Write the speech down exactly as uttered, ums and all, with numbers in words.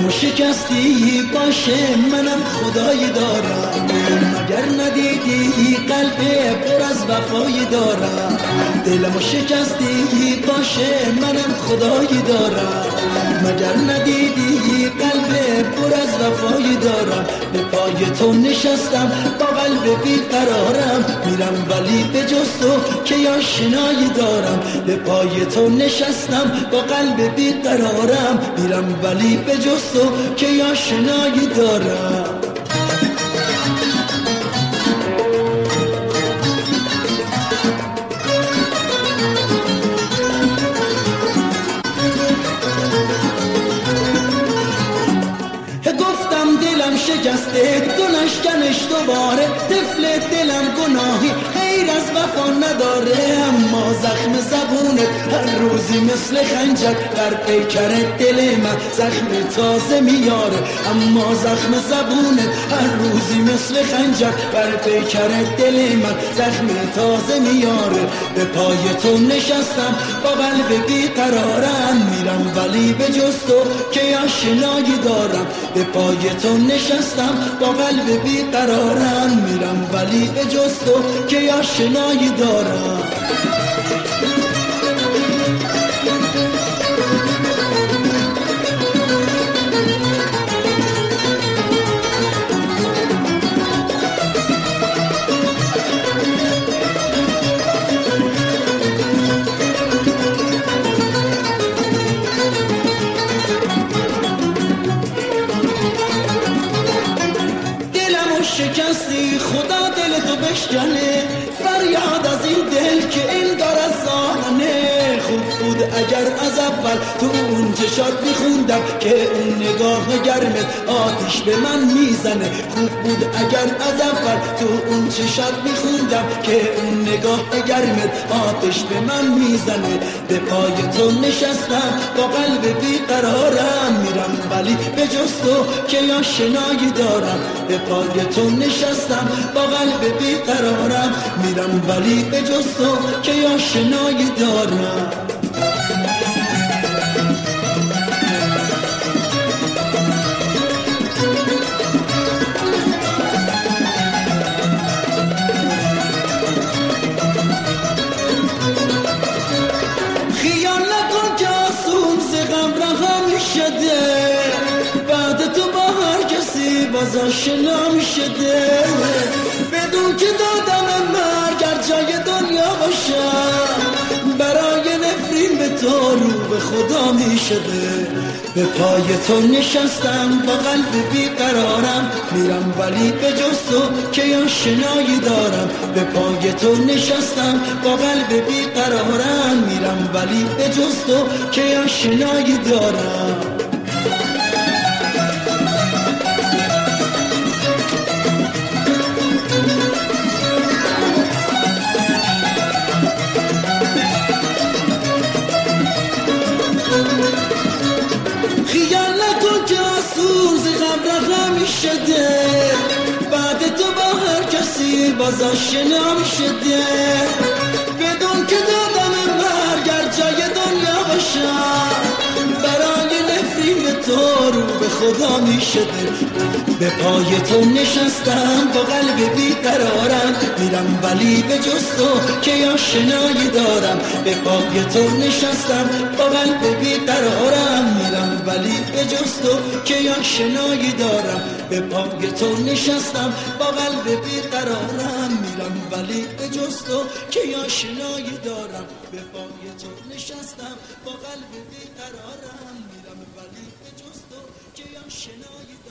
دلمو شکستی باشه منم خدایی دارم، مگر ندیدی قلب پر از وفایی دارم. دلمو شکستی باشه منم خدایی دارم، مگر ندیدی قلب پر از وفایی دارم. به پای تو نشستم با قلب بیقرارم، میرم ولی به جز تو که آشنایی دارم. به پای تو نشستم با قلب بیقرارم، میرم ولی به جز تو که آشنایی دارم. دلم شکسته تو نشکنش دوباره، طفل دلم گناهی غیر از وفا نداره. اما زخم زبونت هر روزی مثل خنجر در پیکر دل من زخم تازه میاره. اما زخم زبونت هر روزی مثل خنجر بر پیکر دل من زخم تازه میاره. به پای تو نشستم با قلب بیقرارم، میرم ولی به جز تو که آشنایی دارم. به پای تو نشستم با قلب بیقرارم، میرم ولی به جز تو که آشنایی دارم. شکستی خدا دل تو بشکنه، فریاد از این دل که این دار از زانه. خوب بود اگر از اول تو اون چشات میخوندم که اون نگاه گرمت آتیش به من میزنه. خوب بود اگر از اول تو اون چشات میخوندم که اون نگاه گرمت آتیش به من میزنه. به پای تو نشستم با قلب بیقرارم، میرم ولی به جز تو که آشنایی دارم. به پای تو نشستم با قلب بیقرارم، میرم ولی به جز تو که آشنایی دارم. خیال نکن که آسون ز غم رها میشده، بعد تو با هر کسی باز آشنا میشده. بدون که دادم مرگ گر جای دنیا باشم، برای نفرین به تو رو به خدا میشده. به پای تو نشستم با قلب بیقرارم، میرم ولی به جز تو که آشنایی دارم. به پای تو نشستم با قلب بیقرارم، میرم ولی به جز تو که آشنایی دارم. خیال نکن که آسون ز غم رها میشده، بعد تو با هر کسی باز آشنا میشده. بدون که دادم مرگ گر جای دنیا باشم، برای نفرین به تو رو به خدا میشده. به پای تو نشستم با قلب بیقرارم، میرم ولی به جز تو که آشنایی دارم. به پای تو نشستم با قلب بیقرارم، میرم ولی به جز تو که آشنایی دارم. به پای تو نشستم با قلب بیقرارم، میرم ولی به جز تو که آشنایی دارم. به پای تو نشستم با قلب بیقرارم، میرم ولی به جز تو که آشنایی دارم.